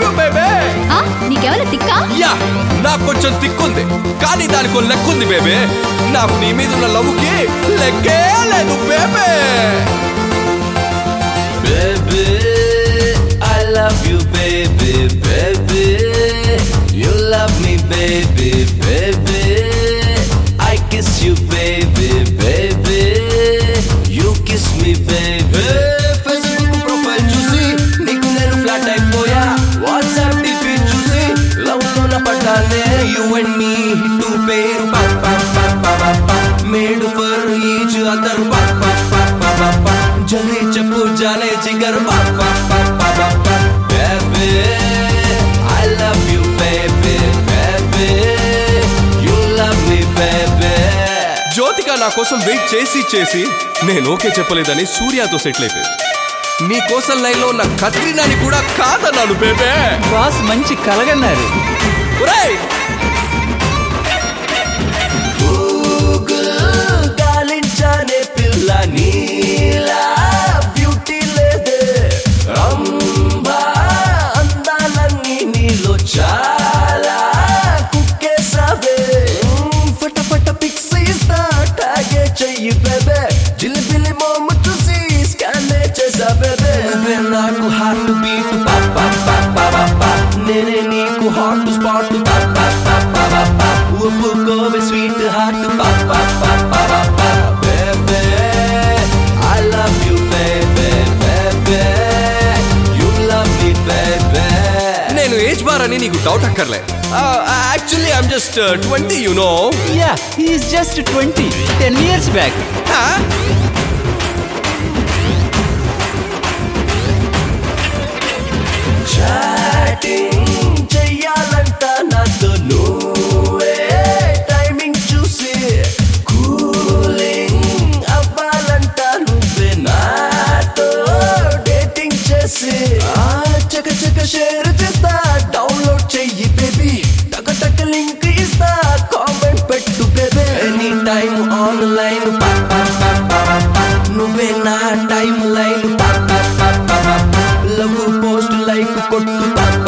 Love you baby. నీకేమైనా తిక్కా? Yeah, నాకు కొంచెం తిక్కుంది, కానీ దానికి లెక్కుంది బేబీ. నాకు నీ మీద ఉన్న లవ్కి లెక్కే లేదు baby. Baby, I love you, baby, baby. You love me, baby, baby. I kiss you, baby, baby. You kiss me, baby. Facebook profile చూసి నీకు నేను ఫ్లాట్ అయిపోయా. WhatsApp DP చూసి లవ్ లోన పడ్డానే. You and me హిట్టు పేరు పా పా పా పా పా. Made for each other పా పా పా పా పా. జలే చెప్పు జాలే జిగర్ పా పా పా పా పా. Baby, I love you, baby, baby. You love me, baby. Jyothika నా కోసం వెయిట్ చేసి నేను ఓకే చెప్పలేదని సూర్యతో సెటిల్ అయిపోయింది. నీ కోసం లైన్లో ఉన్న కత్రినాని కూడా కాదన్నాను బేబే. బాస్ మంచి కలగన్నారు. గాలించానే పిల్ల నీలా బ్యూటీ లేదే రంభా. అందాలన్నీ నీలో చాలా కుక్కేసావే. ఫటఫట పిక్స్ ఇస్తా టాగే చెయ్యి బేబే. జిలిబిలి మోము చూసి స్కాన్ చేసా బేబే. నాకు హార్ట్ బీట్ పాపా పాపా పాపా. నేనే నీకు హాట్ స్పాట్ పాపా పాపా పాపా. ఒప్పుకోవే స్వీట్ హార్ట్ పాపా పాపా పాపా. Baby I love you, baby, baby. You love me, baby. నేను ఏజ్ బార్ అని నీకు డౌట్ అక్కర్లే. Actually I'm just 20, you know. Yeah, he is just 20. 10 years back. Chatting చెయ్యాలంట నాతో నువ్వే. టైమింగ్ చూసి కూలింగ్ అవ్వాలంట నువ్వే నాతో. డేటింగ్ చేసి చక చక షేర్ చేస్తా. డౌన్లోడ్ చెయ్యి బేబీ. టక టక లింక్ ఇస్తా. కామెంట్ పెట్టు బేబీ. ఎనీ టైమ్ ఆన్లైన్ నువ్వే నా timeline. Love post like కొట్టు.